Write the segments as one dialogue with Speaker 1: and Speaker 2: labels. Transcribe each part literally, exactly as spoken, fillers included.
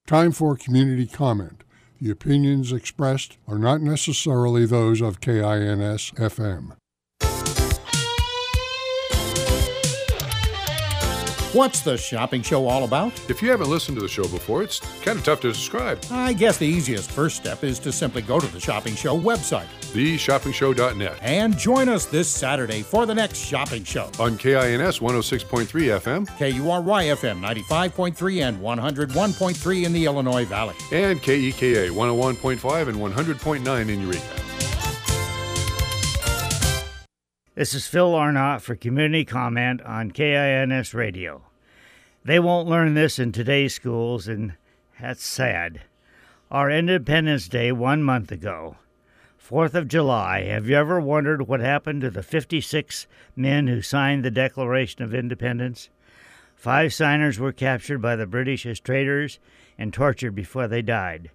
Speaker 1: Time for community comment. The opinions expressed are not necessarily those of K I N S F M.
Speaker 2: What's the shopping show all about?
Speaker 3: If you haven't listened to the show before, it's kind of tough to describe.
Speaker 2: I guess the easiest first step is to simply go to the Shopping Show website,
Speaker 3: the shopping show dot net,
Speaker 2: and join us this Saturday for the next shopping show.
Speaker 3: On K I N S one oh six point three F M,
Speaker 2: K U R Y F M ninety-five point three and one oh one point three in the Illinois Valley,
Speaker 3: and K E K A one oh one point five and one hundred point nine in Eureka.
Speaker 4: This is Phil Arnott for Community Comment on K I N S Radio. They won't learn this in today's schools, and that's sad. Our Independence Day one month ago, fourth of July, have you ever wondered what happened to the fifty-six men who signed the Declaration of Independence? Five signers were captured by the British as traitors and tortured before they died.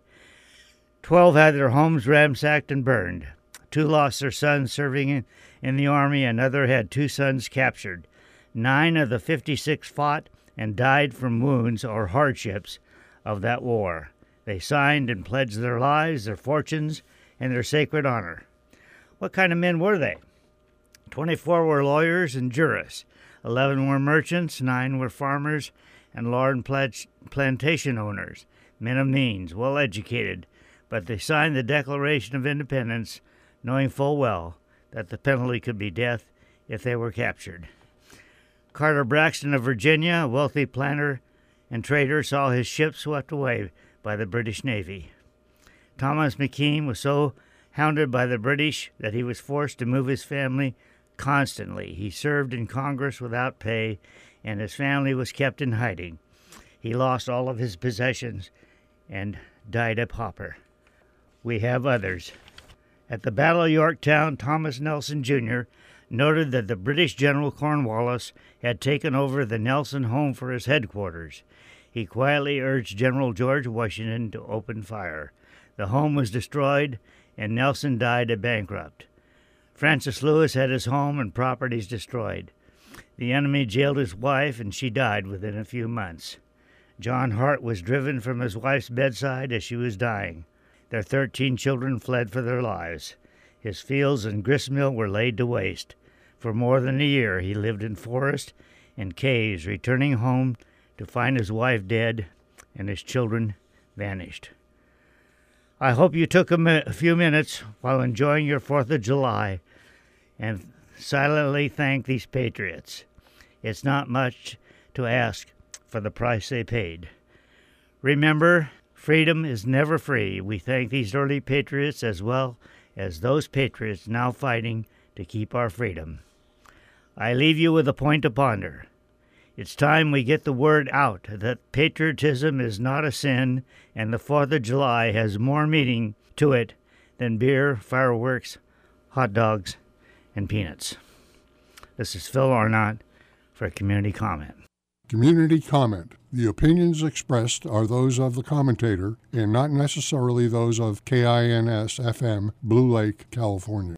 Speaker 4: Twelve had their homes ransacked and burned. Two lost their sons serving in, in the Army. Another had two sons captured. Nine of the fifty-six fought and died from wounds or hardships of that war. They signed and pledged their lives, their fortunes, and their sacred honor. What kind of men were they? Twenty-four were lawyers and jurists. Eleven were merchants. Nine were farmers and large plantation owners, men of means, well educated. But they signed the Declaration of Independence knowing full well that the penalty could be death if they were captured. Carter Braxton of Virginia, a wealthy planter and trader, saw his ship swept away by the British Navy. Thomas McKean was so hounded by the British that he was forced to move his family constantly. He served in Congress without pay, and his family was kept in hiding. He lost all of his possessions and died a pauper. We have others. At the Battle of Yorktown, Thomas Nelson Junior noted that the British General Cornwallis had taken over the Nelson home for his headquarters. He quietly urged General George Washington to open fire. The home was destroyed, and Nelson died a bankrupt. Francis Lewis had his home and properties destroyed. The enemy jailed his wife, and she died within a few months. John Hart was driven from his wife's bedside as she was dying. Their thirteen children fled for their lives. His fields and gristmill were laid to waste. For more than a year he lived in forest and caves, returning home to find his wife dead and his children vanished. I hope you took a, mi- a few minutes while enjoying your fourth of July and silently thank these patriots. It's not much to ask for the price they paid. Remember, freedom is never free. We thank these early patriots as well as those patriots now fighting to keep our freedom. I leave you with a point to ponder. It's time we get the word out that patriotism is not a sin, and the fourth of July has more meaning to it than beer, fireworks, hot dogs, and peanuts. This is Phil Arnott for Community Comment.
Speaker 1: Community comment. The opinions expressed are those of the commentator and not necessarily those of K I N S F M, Blue Lake, California.